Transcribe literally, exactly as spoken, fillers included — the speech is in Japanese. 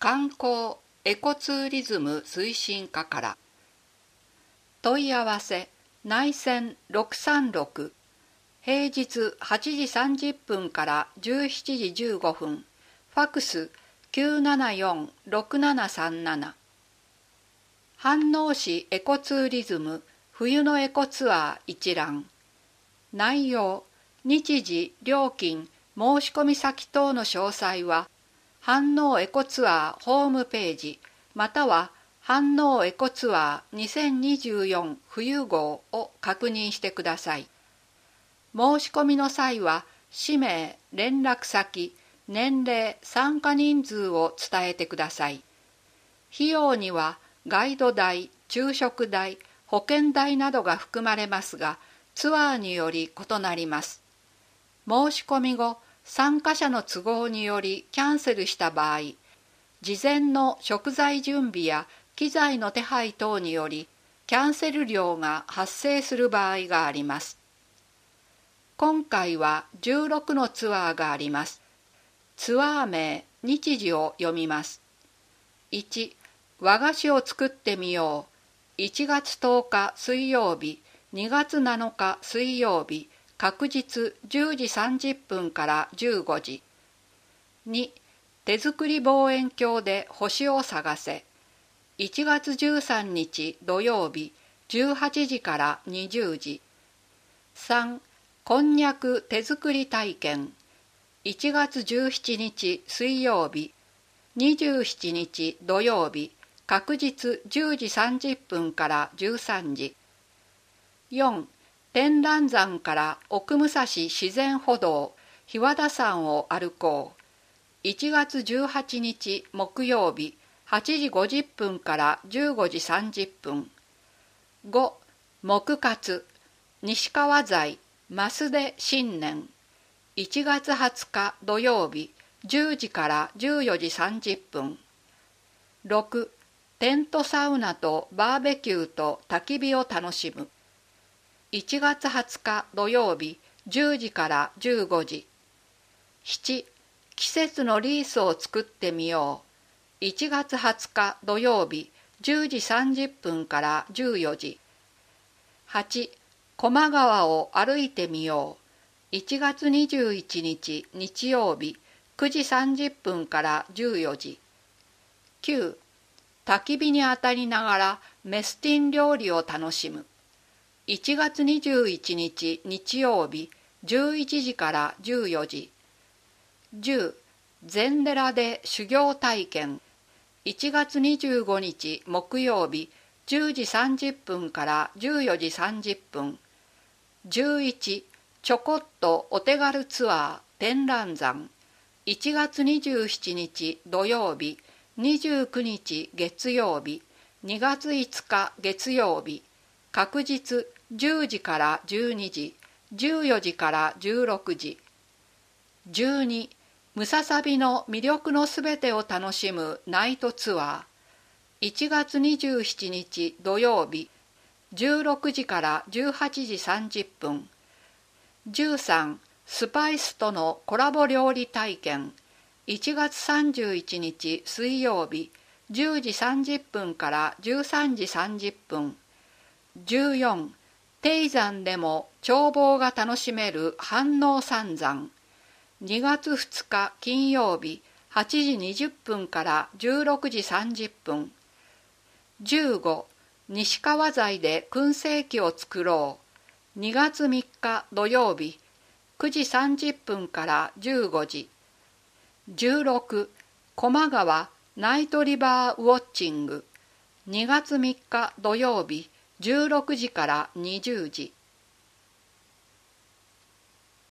観光エコツーリズム推進課から。問い合わせ内線ろくさんろく、平日はちじさんじゅっぷんからじゅうしちじじゅうごふん、ファクスきゅうななよんろくななさんなな。飯能市エコツーリズム冬のエコツアー一覧。内容、日時、料金、申し込み先等の詳細は飯能エコツアーホームページまたは飯能エコツアーにせんにじゅうよん冬号を確認してください。申し込みの際は氏名、連絡先、年齢、参加人数を伝えてください。費用にはガイド代、昼食代、保険代などが含まれますが、ツアーにより異なります。申し込み後、参加者の都合によりキャンセルした場合、事前の食材準備や機材の手配等によりキャンセル料が発生する場合があります。今回はじゅうろくのツアーがあります。ツアー名、日時を読みます。いち、和菓子を作ってみよう。いちがつとおか水曜日、にがつなのか水曜日、確実じゅうじさんじゅっぷんからじゅうごじ。に、手作り望遠鏡で星を探せ。いちがつじゅうさんにち土曜日、じゅうはちじからにじゅうじ。さん、こんにゃく手作り体験。いちがつじゅうしちにち水曜日、にじゅうしちにち土曜日、確実じゅうじさんじゅっぷんからじゅうさんじ。よん、天覧山から奥武蔵自然歩道、日和田山を歩こう。いちがつじゅうはちにち木曜日、はちじごじゅっぷんからじゅうごじさんじゅっぷん。ご、木活、西川材、増出新年。いちがつはつか土曜日、じゅうじからじゅうよじさんじゅっぷん。ろく、テントサウナとバーベキューと焚き火を楽しむ。いちがつはつか土曜日、じゅうじからじゅうごじ。なな、季節のリースを作ってみよう。いちがつはつか土曜日、じゅうじさんじゅっぷんからじゅうよじ。はち、高麗川を歩いてみよう。いちがつにじゅういちにち日曜日、くじさんじゅっぷんからじゅうよじ。きゅう、焚き火に当たりながらメスティン料理を楽しむ。いちがつにじゅういちにち日曜日、じゅういちじからじゅうよじ。じゅう、禅寺で修行体験。いちがつにじゅうごにち木曜日、じゅうじさんじゅっぷんからじゅうよじさんじゅっぷん。じゅういち、ちょこっとお手軽ツアー天覧山。いちがつにじゅうしちにち土曜日、にじゅうくにち月曜日、にがついつか月曜日。確実じゅうじからじゅうにじ、じゅうよじからじゅうろくじ。じゅうに、ムササビの魅力のすべてを楽しむナイトツアー。いちがつにじゅうしちにち土曜日、じゅうろくじからじゅうはちじさんじゅっぷん。じゅうさん、スパイスとのコラボ料理体験。いちがつさんじゅういちにち水曜日、じゅうじさんじゅっぷんからじゅうさんじさんじゅっぷん。じゅうよん、低山でも眺望が楽しめる飯能三山。にがつふつか金曜日、はちじにじゅっぷんからじゅうろくじさんじゅっぷん。じゅうご、西川材で燻製器を作ろう。にがつみっか土曜日、くじさんじゅっぷんからじゅうごじ。じゅうろく、高麗川ナイトリバーウォッチング。にがつみっか土曜日、じゅうろくじからにじゅうじ。